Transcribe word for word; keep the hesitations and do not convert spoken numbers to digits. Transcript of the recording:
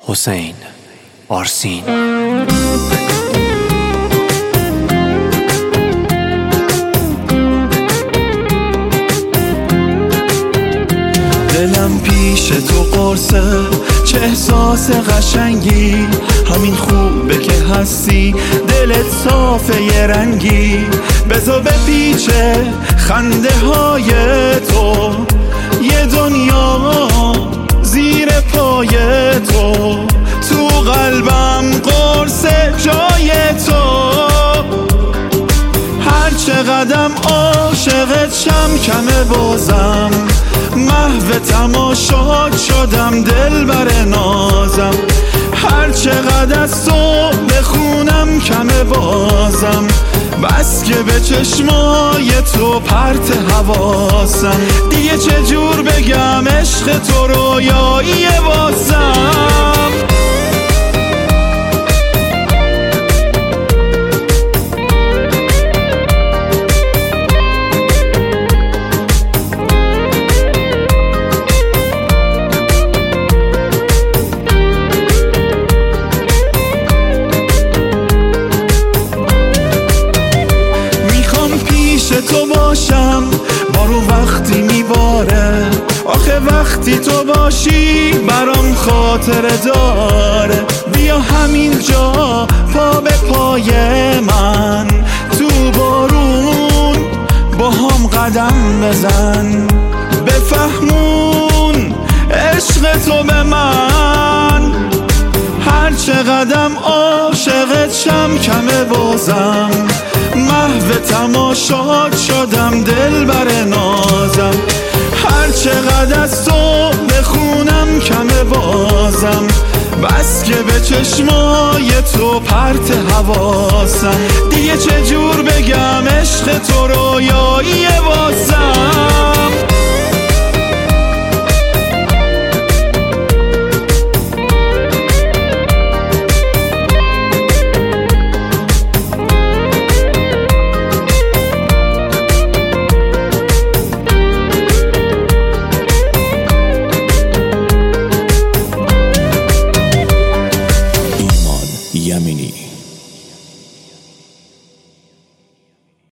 حسین آرسین. دلم پیش تو قرصه، چه احساس قشنگی، همین خوبه که هستی، دلت صافه یه رنگی، بذار بپیچه خنده های تو، یه دنیا زیر پای تو، تو قلبم قرص جای تو، هر چقدرم عاشقت شم کمه بازم، محو تماشات شدم دل بر نازم، هر چقدر از تو بخونم کمه بازم، بس که به چشمای تو پرت حواسم، دیگه چجور بگم عشق تو رویایی واسم. تو باشم بارون وقتی میباره، آخه وقتی تو باشی برام خاطره داره، بیا همینجا پا به پای من، تو بارون با هم قدم بزن، بفهمون عشق تو به من، هر چقدرم عاشقت شم کمه بازم، محو تماشات شدم دل بر نازم، هر چقدر از تو بخونم کمه بازم، بس که به چشمای تو پرت حواسم، دیگه چجور بگم عشق تو رویایی